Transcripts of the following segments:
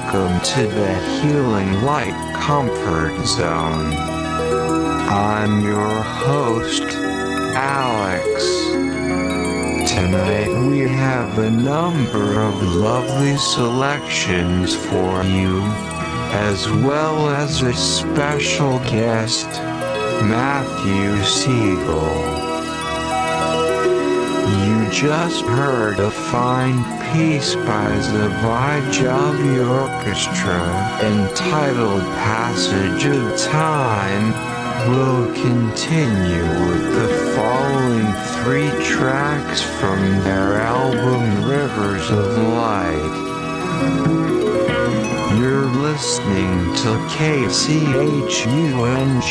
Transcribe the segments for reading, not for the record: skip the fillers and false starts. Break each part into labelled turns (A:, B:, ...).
A: welcome to the Healing Light Comfort Zone. I'm your host, Alex. Tonight we have a number of lovely selections for you, as well as a special guest, Matthew Siegel. You just heard a fine piece by the Vijavi Orchestra entitled Passage of Time. We'll continue with the following 3 tracks from their album Rivers of Light. You're listening to KCHUNG,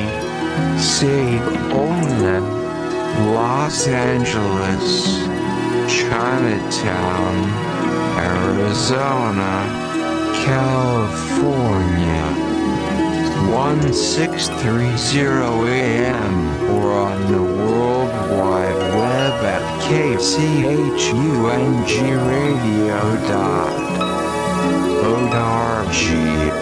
A: Sedona, Los Angeles, Chinatown, Arizona, California, 1630 AM, or on the World Wide Web at kchungradio.org.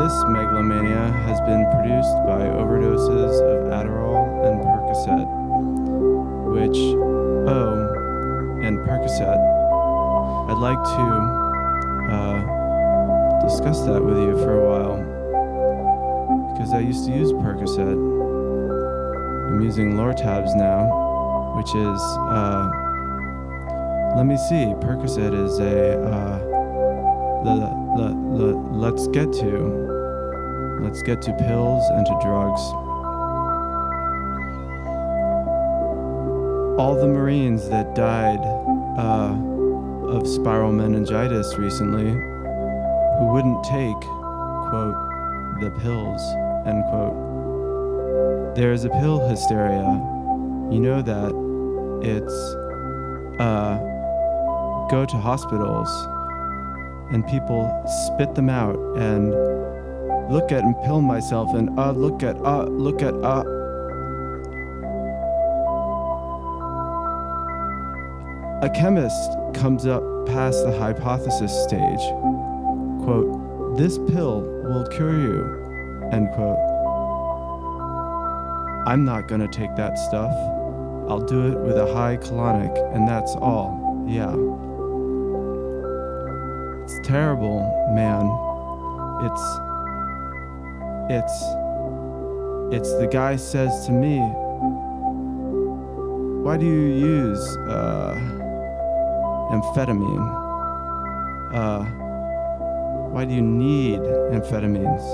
B: This megalomania has been produced by overdoses of Adderall and Percocet, and Percocet. I'd like to discuss that with you for a while, because I used to use Percocet. I'm using Lortabs now, which is, let me see, Percocet is let's get to pills and to drugs. All the Marines that died of spiral meningitis recently, who wouldn't take, quote, the pills, end quote. There is a pill hysteria. You know that. It's, go to hospitals and people spit them out and look at and pill myself and look at. A chemist comes up past the hypothesis stage. Quote, this pill will cure you, end quote. I'm not gonna take that stuff. I'll do it with a high colonic, and that's all. Yeah. It's terrible, man. It's the guy says to me, why do you use amphetamine? Why do you need amphetamines?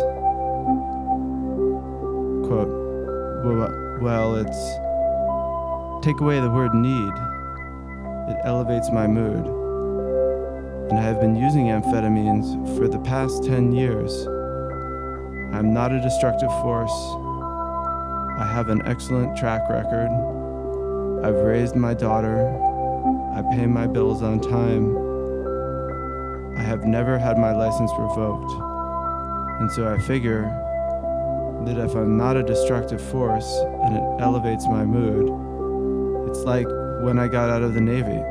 B: Quote, well, it's, take away the word need. It elevates my mood. And I have been using amphetamines for the past 10 years. I'm not a destructive force. I have an excellent track record. I've raised my daughter. I pay my bills on time. I have never had my license revoked. And so I figure that if I'm not a destructive force and it elevates my mood, it's like when I got out of the Navy.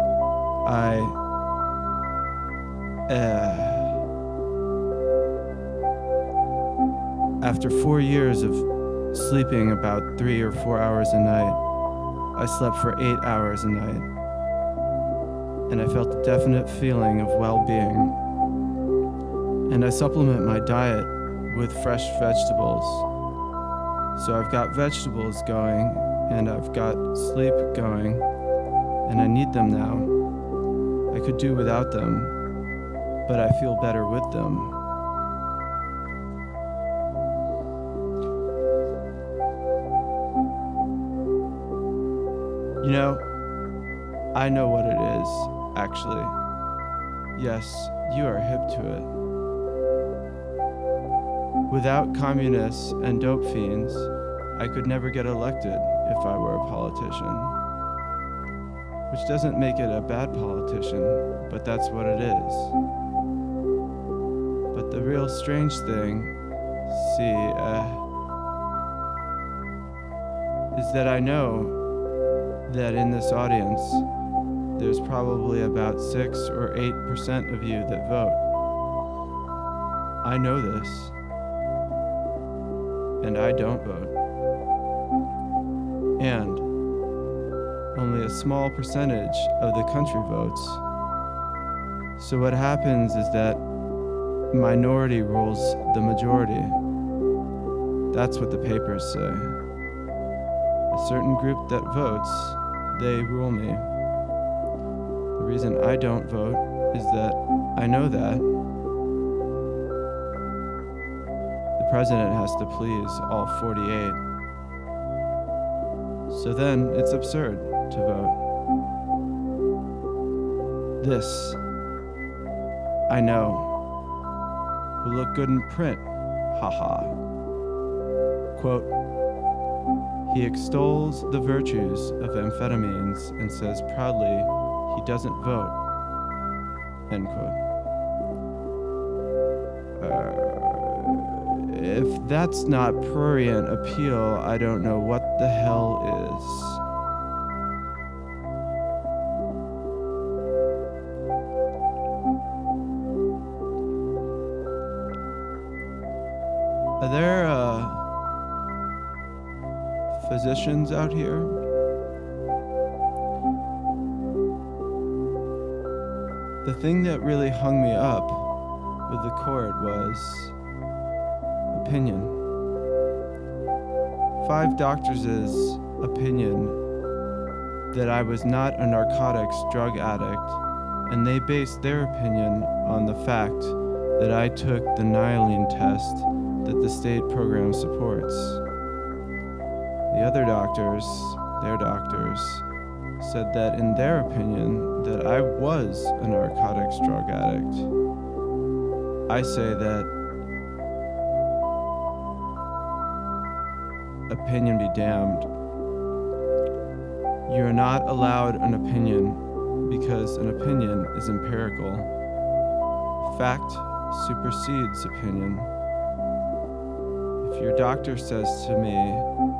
B: After 4 years of sleeping about 3 or 4 hours a night, I slept for 8 hours a night, and I felt a definite feeling of well-being. And I supplement my diet with fresh vegetables. So I've got vegetables going, and I've got sleep going, and I need them now. I could do without them, but I feel better with them. You know, I know what it is, actually. Yes, you are hip to it. Without communists and dope fiends, I could never get elected if I were a politician. Which doesn't make it a bad politician, but that's what it is. But the real strange thing, is that I know that in this audience, there's probably about 6 or 8% of you that vote. I know this, and I don't vote. And only a small percentage of the country votes. So what happens is that minority rules the majority. That's what the papers say. A certain group that votes, they rule me. The reason I don't vote is that I know that the president has to please all 48. So then it's absurd to vote. This, I know, will look good in print, haha. Quote, he extols the virtues of amphetamines and says proudly he doesn't vote, end quote. If that's not prurient appeal, I don't know what the hell is. Are there physicians out here? The thing that really hung me up with the court was opinion. 5 doctors' opinion that I was not a narcotics drug addict, and they based their opinion on the fact that I took the Nialine test that the state program supports. The other doctors, their doctors, said that in their opinion that I was a narcotics drug addict. I say that opinion be damned. You are not allowed an opinion because an opinion is empirical. Fact supersedes opinion. If your doctor says to me,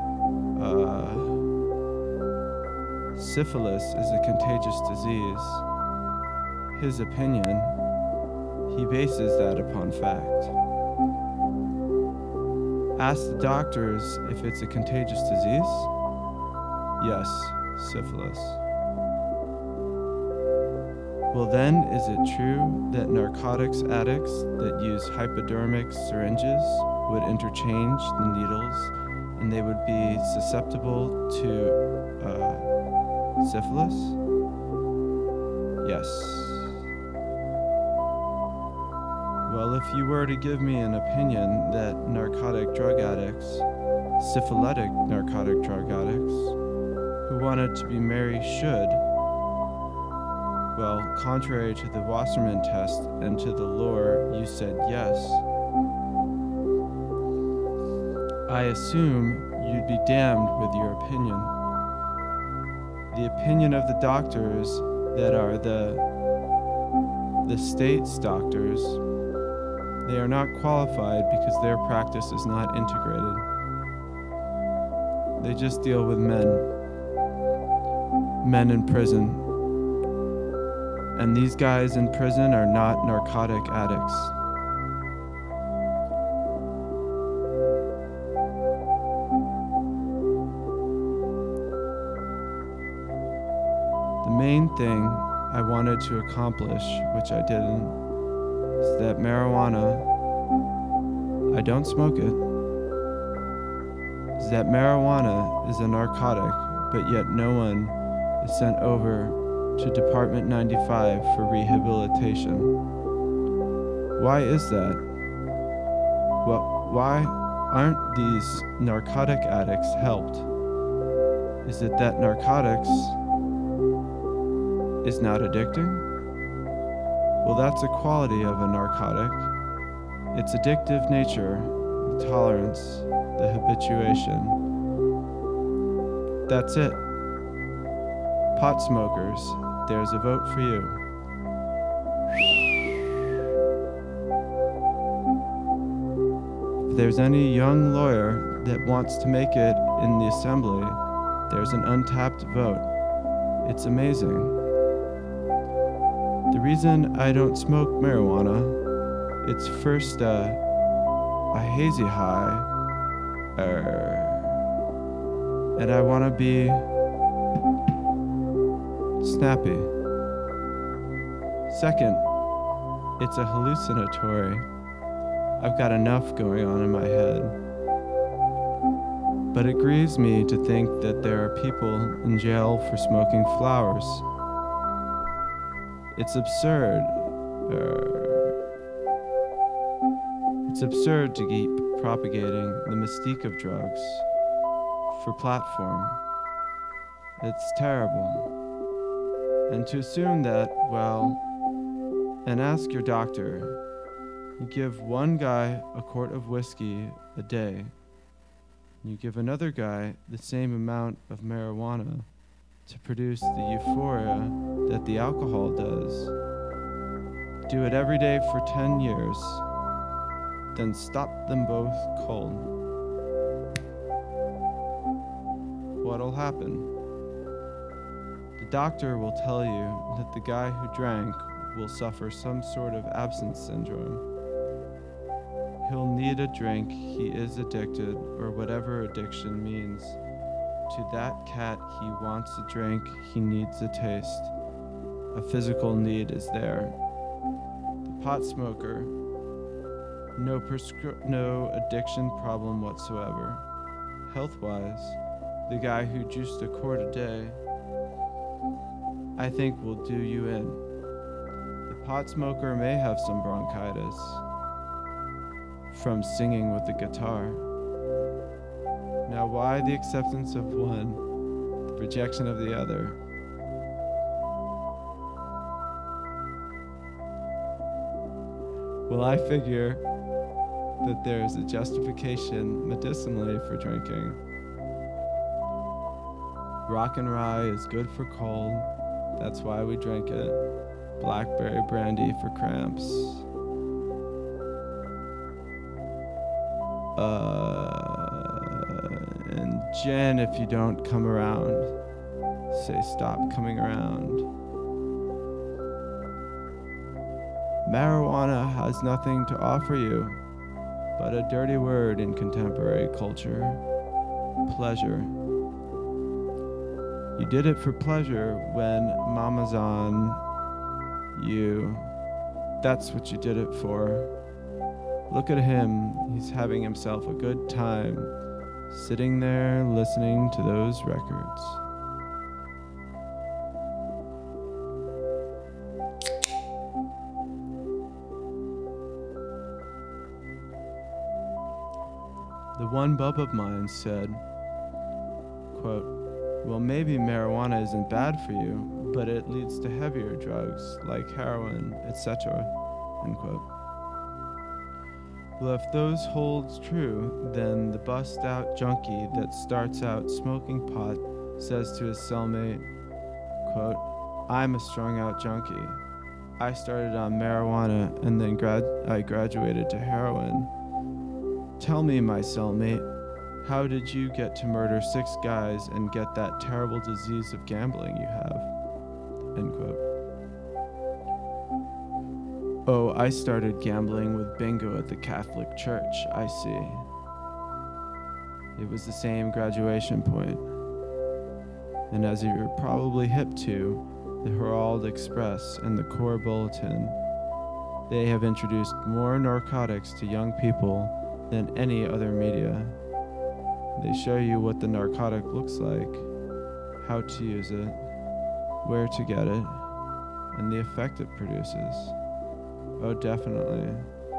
B: syphilis is a contagious disease, his opinion, he bases that upon fact. Ask the doctors if it's a contagious disease. Yes, syphilis. Well then, is it true that narcotics addicts that use hypodermic syringes would interchange the needles and they would be susceptible to syphilis? Yes. Well, if you were to give me an opinion that narcotic drug addicts, syphilitic narcotic drug addicts, who wanted to be married should, well, contrary to the Wasserman test and to the lore, you said yes, I assume you'd be damned with your opinion. The opinion of the doctors that are the state's doctors, they are not qualified because their practice is not integrated. They just deal with men in prison. And these guys in prison are not narcotic addicts. The main thing I wanted to accomplish, which I didn't, is that marijuana, I don't smoke it, is that marijuana is a narcotic, but yet no one is sent over to Department 95 for rehabilitation. Why is that? Well, why aren't these narcotic addicts helped? Is it that narcotics is not addicting? Well, that's a quality of a narcotic. Its addictive nature, the tolerance, the habituation. That's it. Pot smokers, there's a vote for you. If there's any young lawyer that wants to make it in the assembly, there's an untapped vote. It's amazing. The reason I don't smoke marijuana, it's first a hazy high, and I want to be snappy. Second, it's a hallucinatory. I've got enough going on in my head. But it grieves me to think that there are people in jail for smoking flowers. It's absurd. It's absurd to keep propagating the mystique of drugs for platform. It's terrible. And to assume that, well, and ask your doctor, you give one guy a quart of whiskey a day, you give another guy the same amount of marijuana to produce the euphoria that the alcohol does. Do it every day for 10 years, then stop them both cold. What'll happen? The doctor will tell you that the guy who drank will suffer some sort of absence syndrome. He'll need a drink, he is addicted, or whatever addiction means. To that cat, he wants a drink, he needs a taste. A physical need is there. The pot smoker, no addiction problem whatsoever. Health-wise, the guy who juiced a quart a day, I think will do you in. The pot smoker may have some bronchitis from singing with the guitar. Now why the acceptance of one, the rejection of the other? Well, I figure that there is a justification medicinally for drinking. Rock and rye is good for cold, that's why we drink it. Blackberry brandy for cramps. And gin if you don't come around. Say stop coming around. Marijuana has nothing to offer you but a dirty word in contemporary culture. Pleasure. You did it for pleasure when mama's on you. That's what you did it for. Look at him, he's having himself a good time, sitting there listening to those records. The one bub of mine said, quote, well, maybe marijuana isn't bad for you, but it leads to heavier drugs like heroin, etc., end quote. Well, if those holds true, then the bust-out junkie that starts out smoking pot says to his cellmate, quote, I'm a strung-out junkie. I started on marijuana and then I graduated to heroin. Tell me, my cellmate, how did you get to murder 6 guys and get that terrible disease of gambling you have? End quote. Oh, I started gambling with bingo at the Catholic Church, I see. It was the same graduation point. And as you're probably hip to, the Herald Express and the Core Bulletin, they have introduced more narcotics to young people than any other media. They show you what the narcotic looks like, how to use it, where to get it, and the effect it produces. Oh, definitely.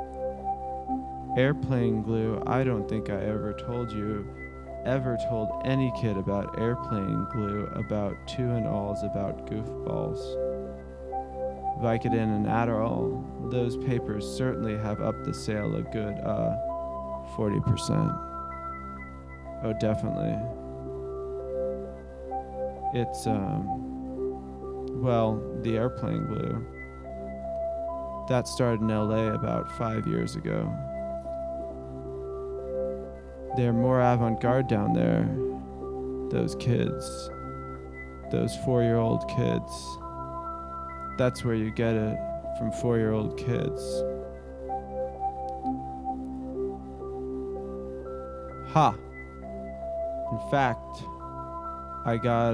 B: Airplane glue, I don't think I ever told any kid about airplane glue about 2-in-alls about goofballs. Vicodin and Adderall, those papers certainly have upped the sale a good 40%. Oh, definitely. It's, the airplane glue. That started in LA about 5 years ago. They're more avant-garde down there. Those kids. Those 4-year-old kids. That's where you get it, from 4-year-old kids. Ha! In fact, I got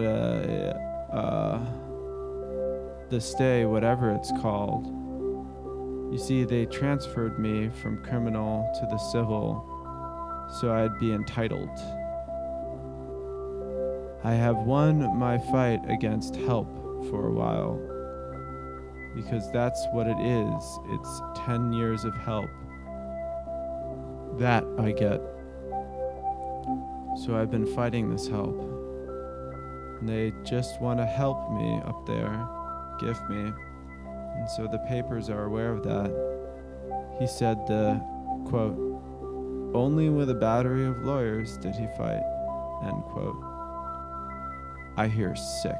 B: the stay, whatever it's called. You see, they transferred me from criminal to the civil, so I'd be entitled. I have won my fight against help for a while, because that's what it is. It's 10 years of help. That I get. So I've been fighting this help. And they just want to help me up there, gift me. And so the papers are aware of that. He said quote, only with a battery of lawyers did he fight, end quote. I hear sick.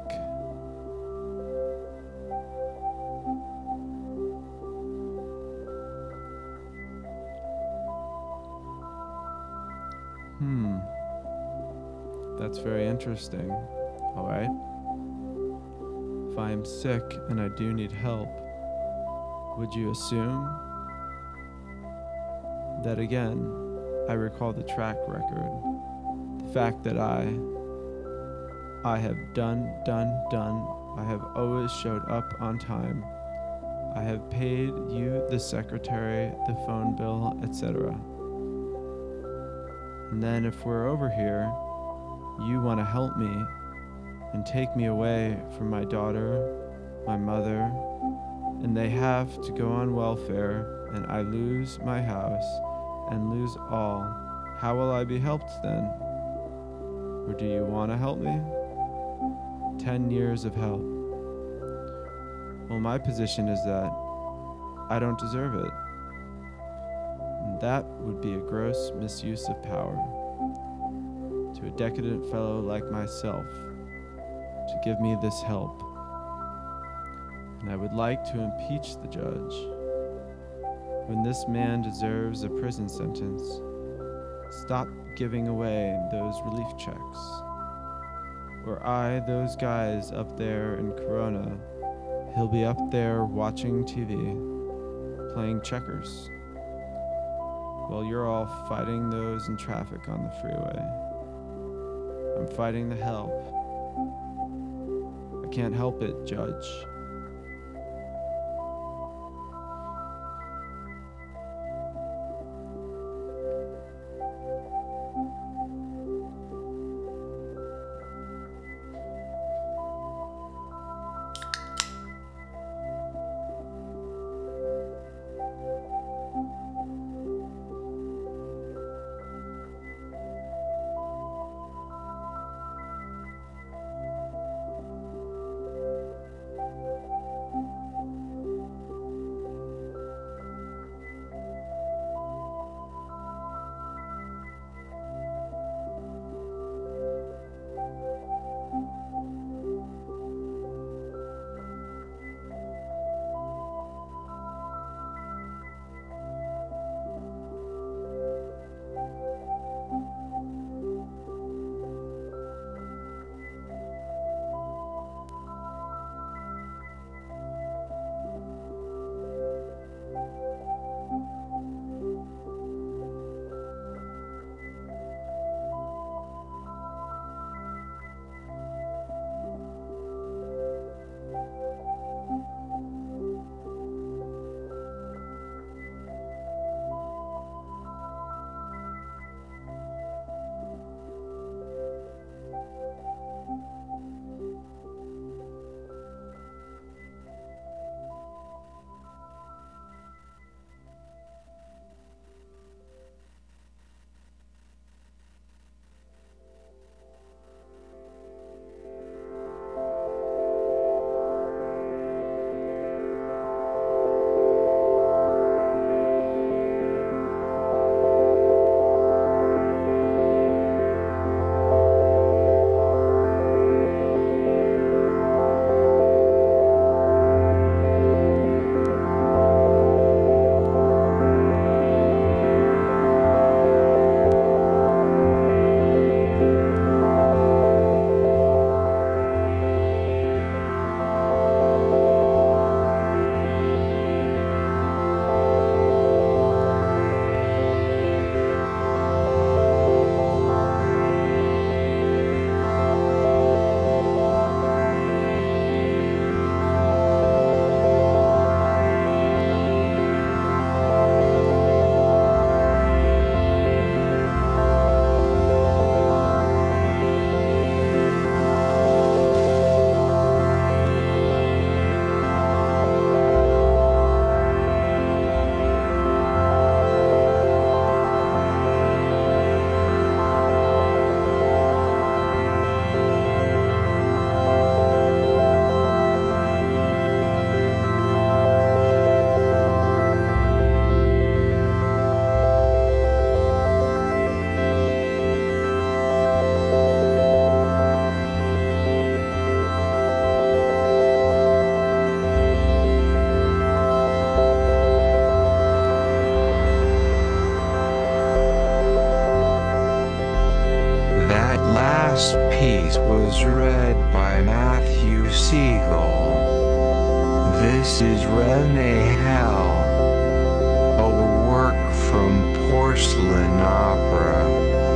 B: That's very interesting. All right. If I am sick and I do need help, would you assume that again, I recall the track record, the fact that I have done. I have always showed up on time. I have paid you, the secretary, the phone bill, etc. And then if we're over here, you want to help me and take me away from my daughter, my mother, and they have to go on welfare, and I lose my house and lose all. How will I be helped then? Or do you want to help me? 10 years of help. Well, my position is that I don't deserve it. And that would be a gross misuse of power to a decadent fellow like myself to give me this help. And I would like to impeach the judge. When this man deserves a prison sentence, stop giving away those relief checks. Or those guys up there in Corona, he'll be up there watching TV, playing checkers, while you're all fighting those in traffic on the freeway. I'm fighting the help. I can't help it, Judge. was read by Matthew Siegel. This is Renee Hell, a work from
A: porcelain opera.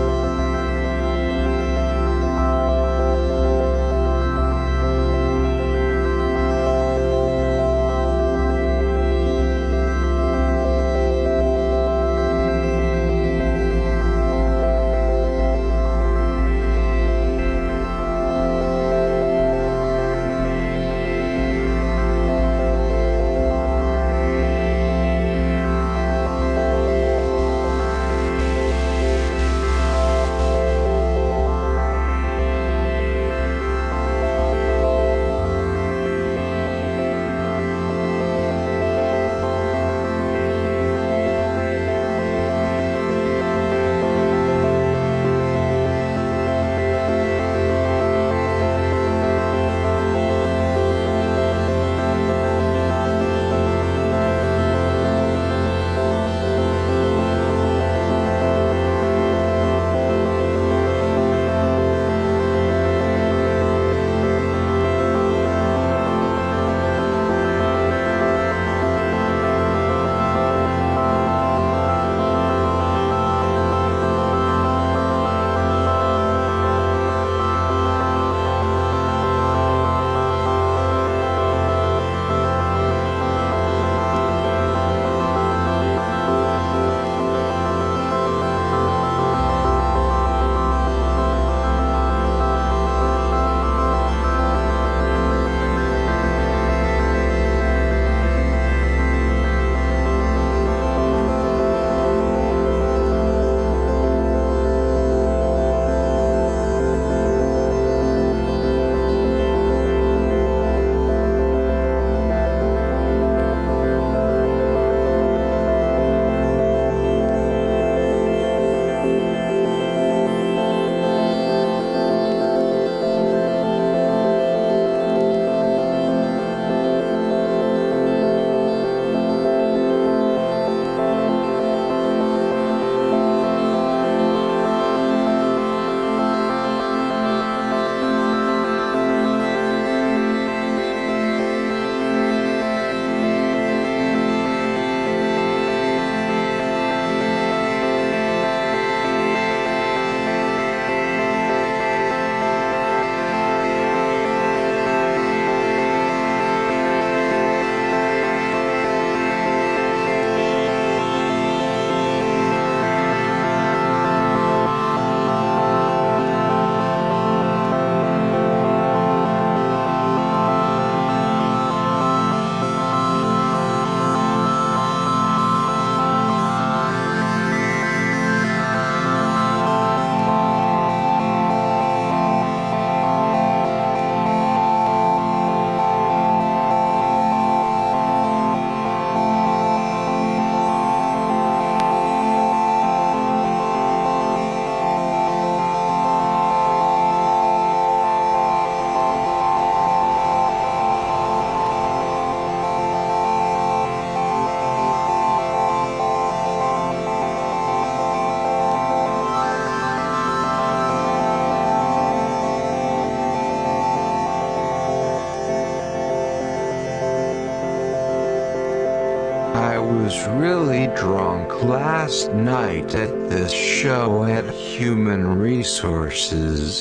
A: I was really drunk last night at this show at Human Resources.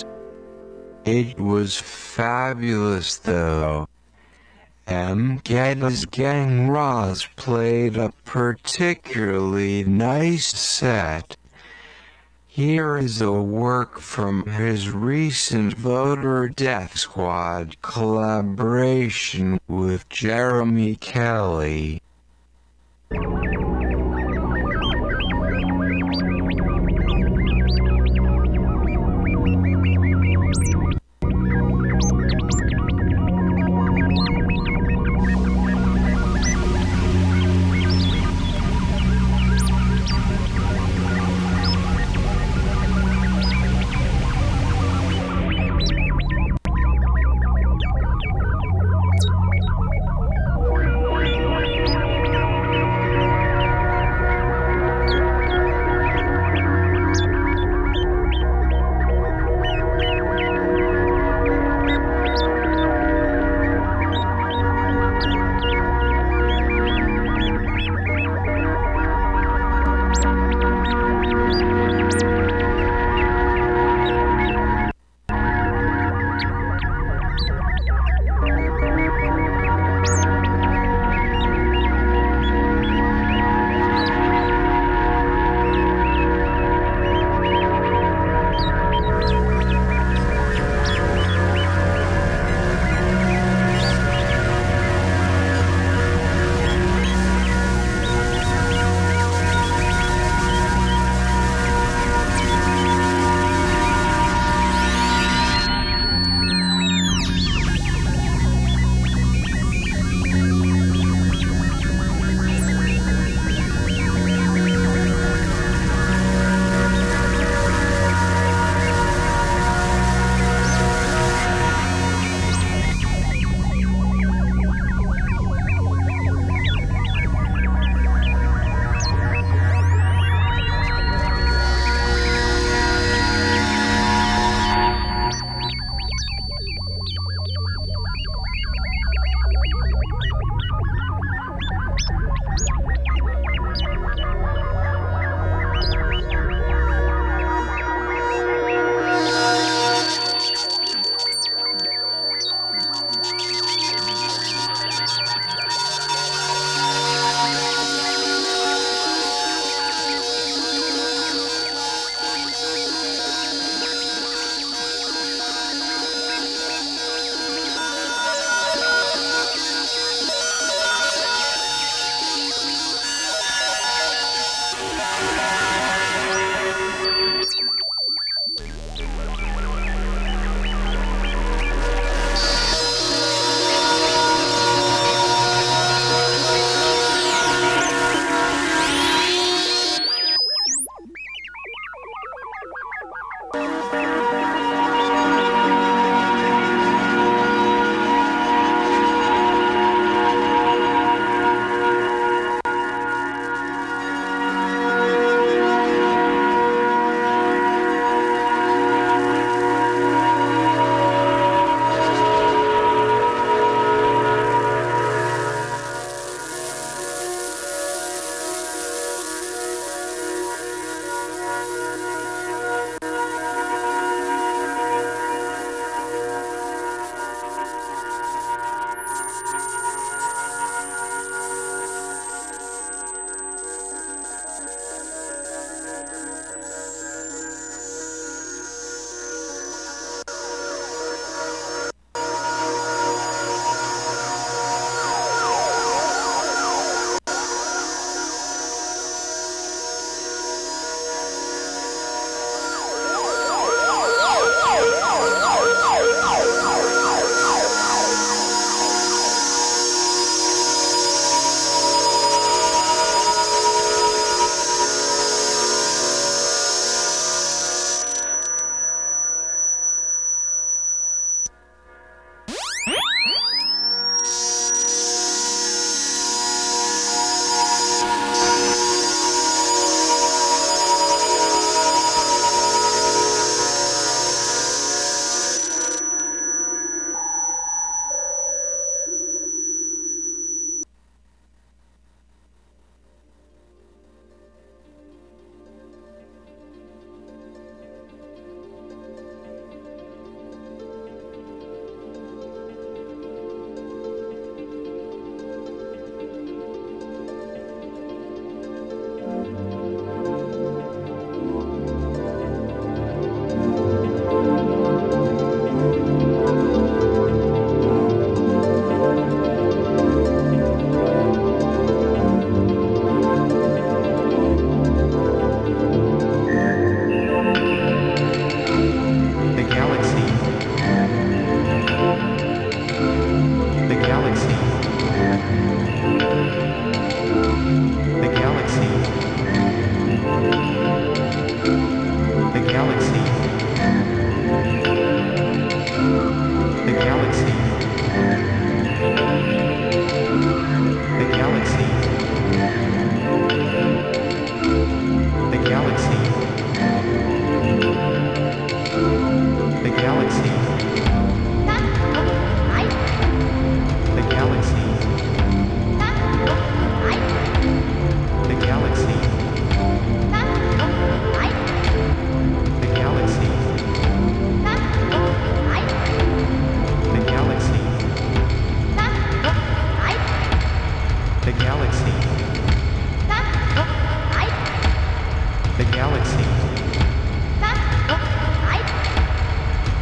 A: It was fabulous though. Geddes Gang Roz played a particularly nice set. Here is a work from his recent Voter Death Squad collaboration with Jeremy Kelly.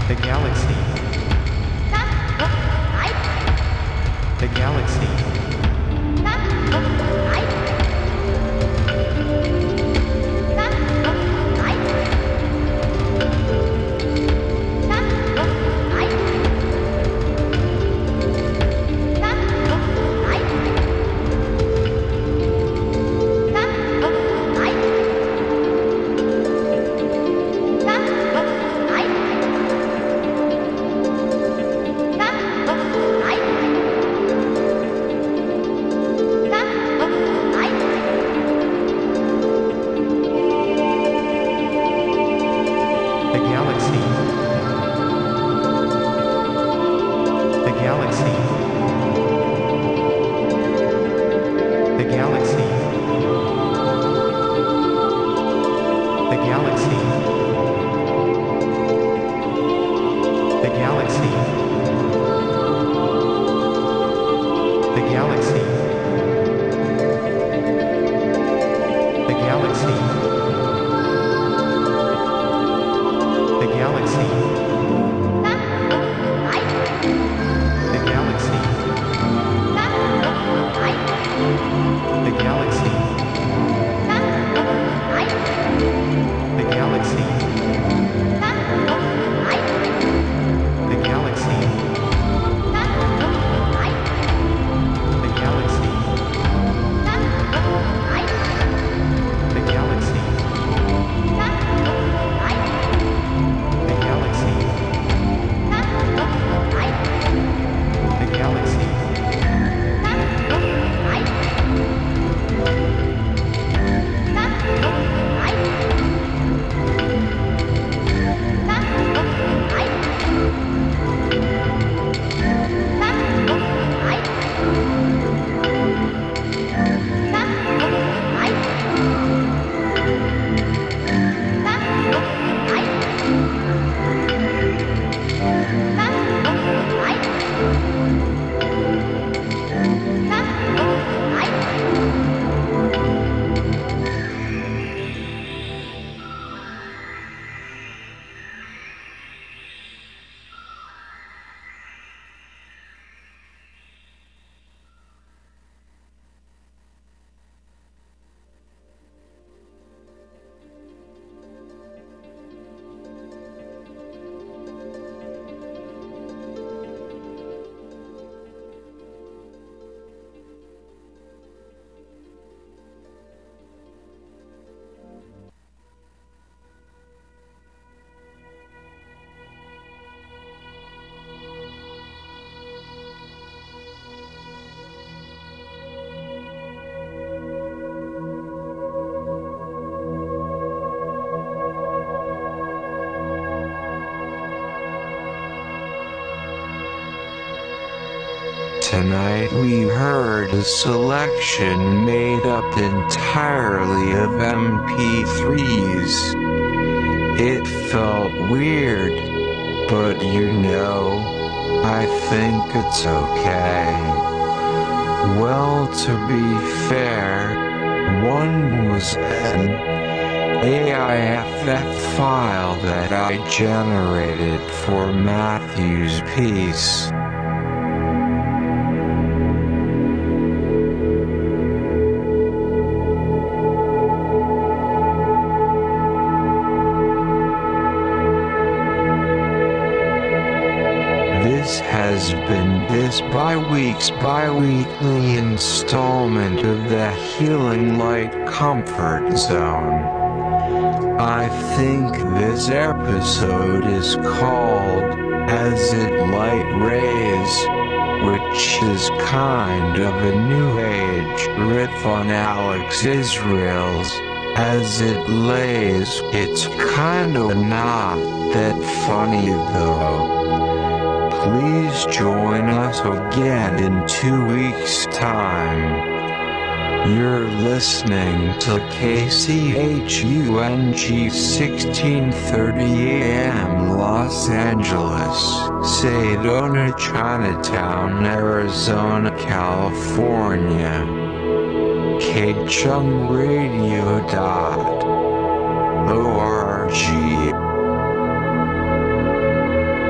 C: The galaxy. The galaxy.
A: Tonight we heard a selection made up entirely of MP3s. It felt weird, but I think it's okay. Well, to be fair, one was an AIFF file that I generated for Matthew's piece. This has been this bi-weekly installment of the Healing Light Comfort Zone. I think this episode is called As It Light Rays, which is kind of a new age riff on Alex Israel's As It Lays. It's kinda not that funny though. Please join us again in 2 weeks' time. You're listening to KCHUNG 1630 AM Los Angeles, Sedona, Chinatown, Arizona, California. KCHUNGradio.org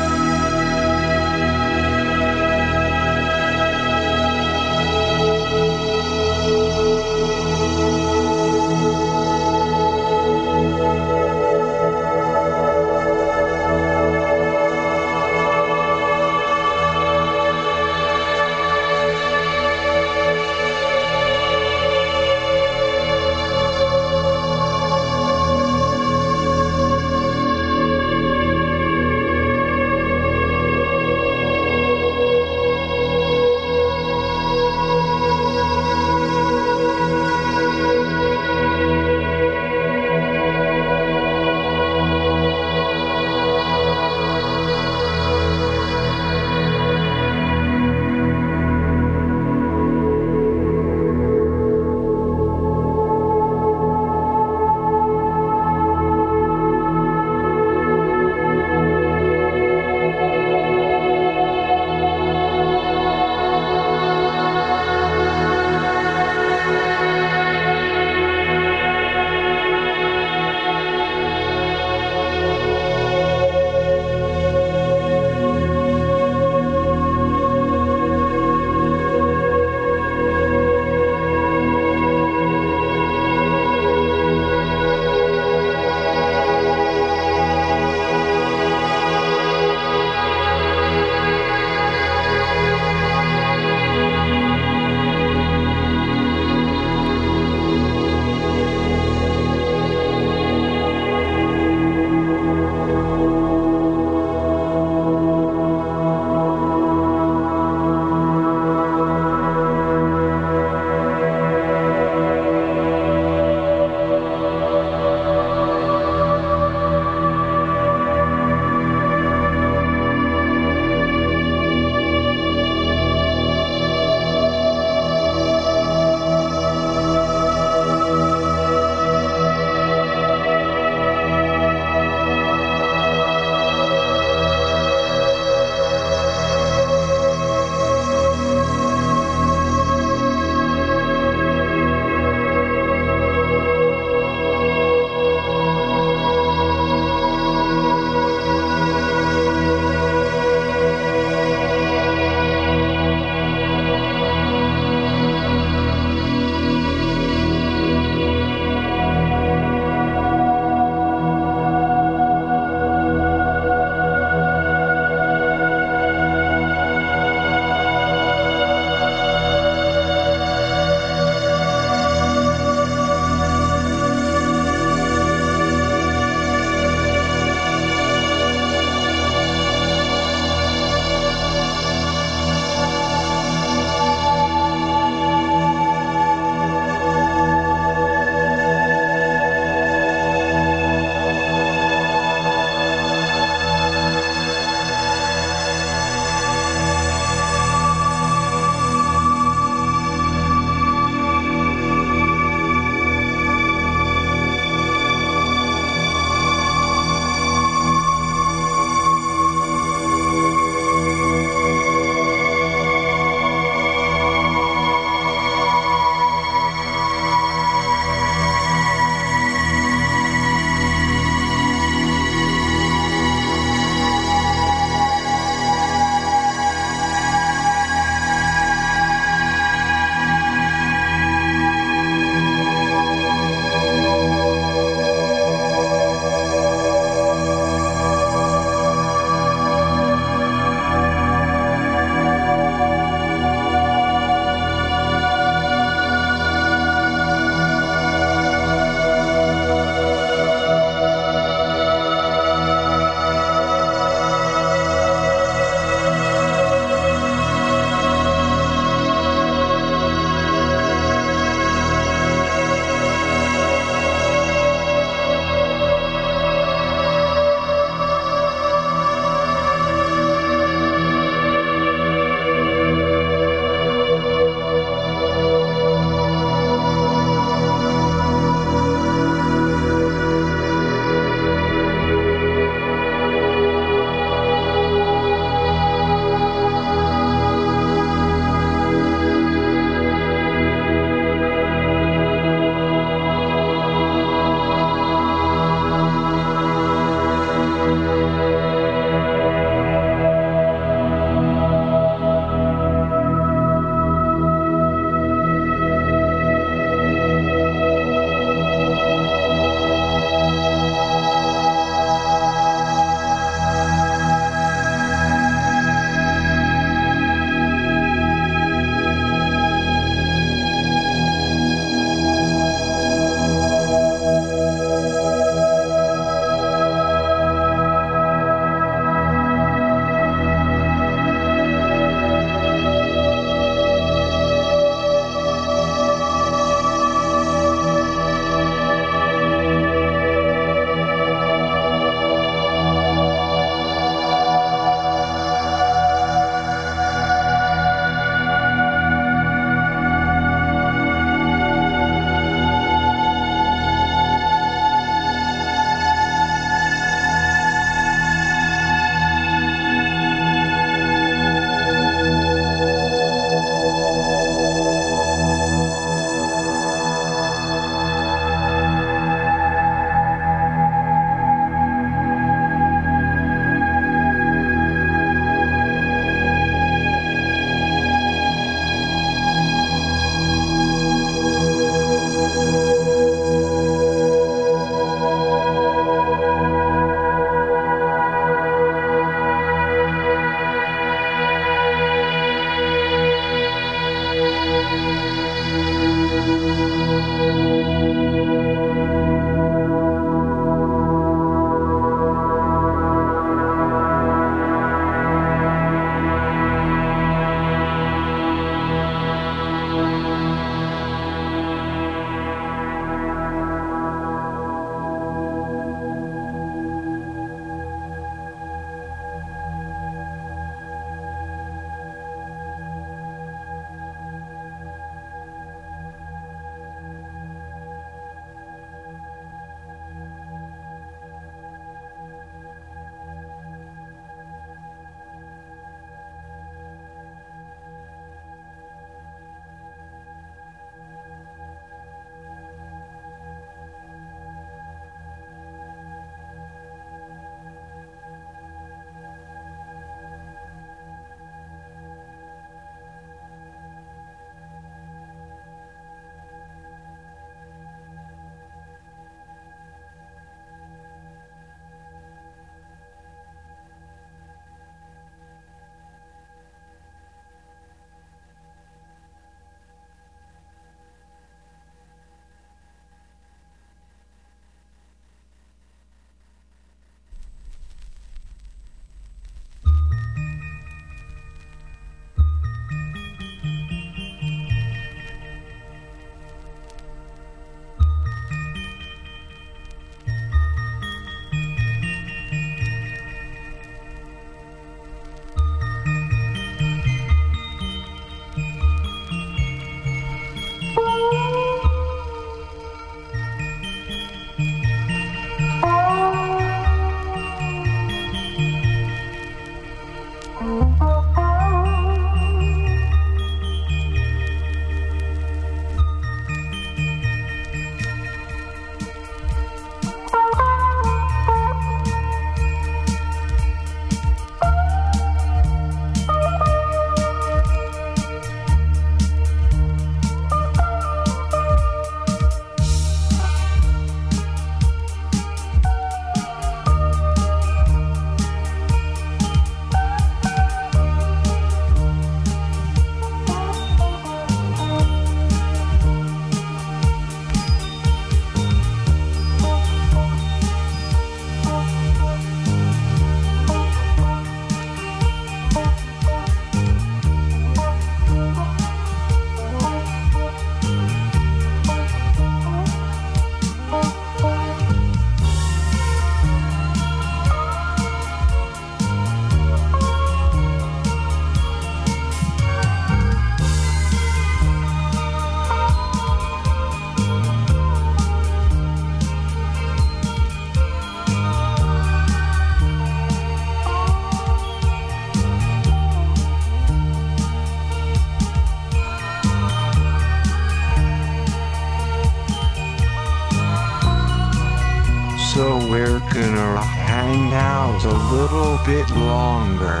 A: we're gonna hang out a little bit longer.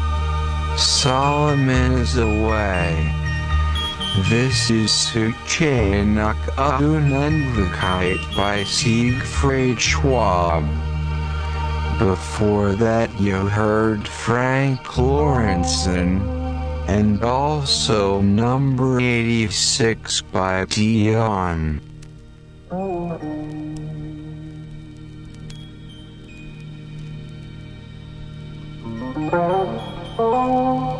A: Solomon is away. This is Suchanak Unendlichkeit by Siegfried Schwab. Before that you heard Frank Lorenzen, and also number 86 by Dion.
D: Oh.